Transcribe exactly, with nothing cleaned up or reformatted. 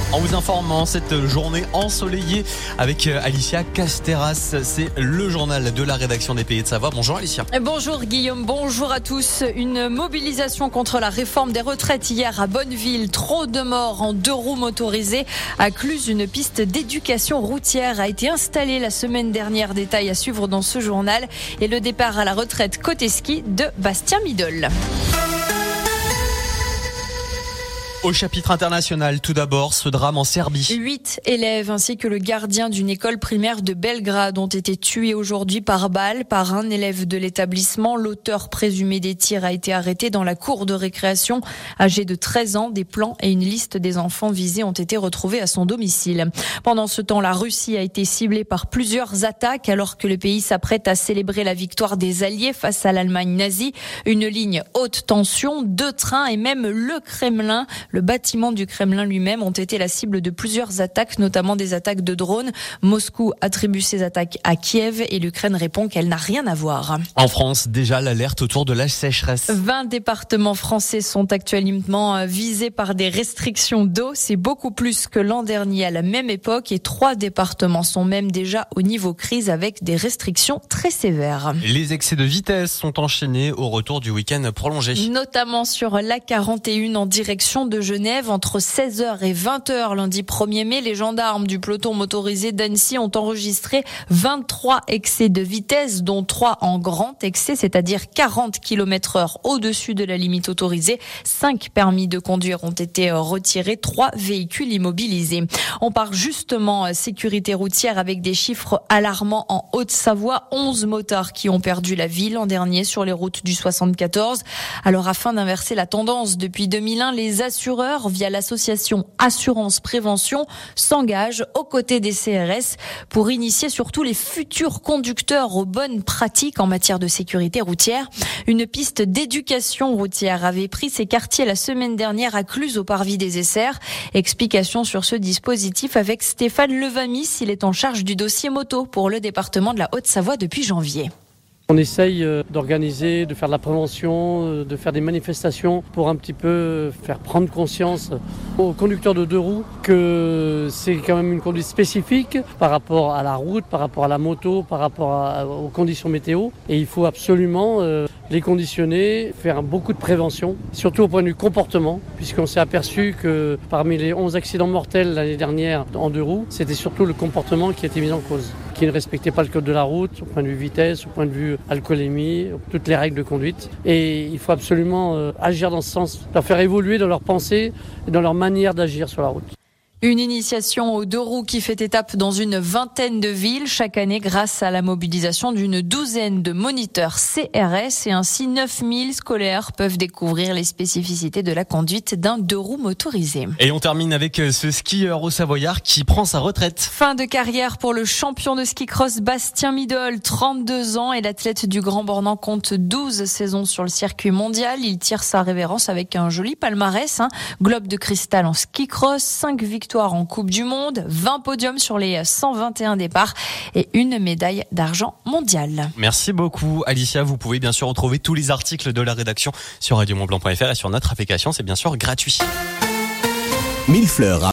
En vous informant cette journée ensoleillée avec Alicia Casteras, c'est le journal de la rédaction des Pays de Savoie. Bonjour Alicia. Bonjour Guillaume, bonjour à tous. Une mobilisation contre la réforme des retraites hier à Bonneville. Trop de morts en deux roues motorisées. À Cluse, une piste d'éducation routière a été installée la semaine dernière. Détail à suivre dans ce journal. Et le départ à la retraite côté ski de Bastien Midol. Au chapitre international, tout d'abord, ce drame en Serbie. Huit élèves ainsi que le gardien d'une école primaire de Belgrade ont été tués aujourd'hui par balle par un élève de l'établissement. L'auteur présumé des tirs a été arrêté dans la cour de récréation. Âgé de treize ans, des plans et une liste des enfants visés ont été retrouvés à son domicile. Pendant ce temps, la Russie a été ciblée par plusieurs attaques alors que le pays s'apprête à célébrer la victoire des Alliés face à l'Allemagne nazie. Une ligne haute tension, deux trains et même le Kremlin. Le bâtiment du Kremlin lui-même ont été la cible de plusieurs attaques, notamment des attaques de drones. Moscou attribue ces attaques à Kiev et l'Ukraine répond qu'elle n'a rien à voir. En France, déjà l'alerte autour de la sécheresse. vingt départements français sont actuellement visés par des restrictions d'eau. C'est beaucoup plus que l'an dernier à la même époque et trois départements sont même déjà au niveau crise avec des restrictions très sévères. Les excès de vitesse sont enchaînés au retour du week-end prolongé. Notamment sur l'A quarante et un en direction de Genève entre seize heures et vingt heures lundi premier mai. Les gendarmes du peloton motorisé d'Annecy ont enregistré vingt-trois excès de vitesse, dont trois en grand excès, c'est-à-dire quarante kilomètres heure au-dessus de la limite autorisée. Cinq permis de conduire ont été retirés, trois véhicules immobilisés. On part justement sécurité routière avec des chiffres alarmants en Haute-Savoie. onze motards qui ont perdu la vie l'an dernier sur les routes du soixante-quatorze. Alors afin d'inverser la tendance, depuis deux mille un, les assureurs via l'association Assurance Prévention s'engagent aux côtés des C R S pour initier surtout les futurs conducteurs aux bonnes pratiques en matière de sécurité routière. Une piste d'éducation routière avait pris ses quartiers la semaine dernière à Cluse au parvis des Essers. Explication sur ce dispositif avec Stéphane Levamis, il est en charge du dossier moto pour le département de la Haute-Savoie depuis janvier. On essaye d'organiser, de faire de la prévention, de faire des manifestations pour un petit peu faire prendre conscience aux conducteurs de deux roues que c'est quand même une conduite spécifique par rapport à la route, par rapport à la moto, par rapport à, aux conditions météo. Et il faut absolument euh, les conditionner, faire beaucoup de prévention, surtout au point de vue comportement, puisqu'on s'est aperçu que parmi les onze accidents mortels l'année dernière en deux roues, c'était surtout le comportement qui était mis en cause, qui ne respectait pas le code de la route, au point de vue vitesse, au point de vue alcoolémie, toutes les règles de conduite. Et il faut absolument euh, agir dans ce sens, leur faire évoluer dans leur pensée et dans leur manière d'agir sur la route. Une initiation aux deux roues qui fait étape dans une vingtaine de villes chaque année grâce à la mobilisation d'une douzaine de moniteurs C R S et ainsi neuf mille scolaires peuvent découvrir les spécificités de la conduite d'un deux roues motorisé. Et on termine avec ce skieur au Savoyard qui prend sa retraite. Fin de carrière pour le champion de ski cross Bastien Midol, trente-deux ans, et l'athlète du Grand Bornand compte douze saisons sur le circuit mondial. Il tire sa révérence avec un joli palmarès, hein. Globe de cristal en ski cross, cinq victoires en Coupe du Monde, vingt podiums sur les cent vingt et un départs et une médaille d'argent mondiale. Merci beaucoup Alicia. Vous pouvez bien sûr retrouver tous les articles de la rédaction sur radio mont blanc point f r et sur notre application. C'est bien sûr gratuit. Mille fleurs.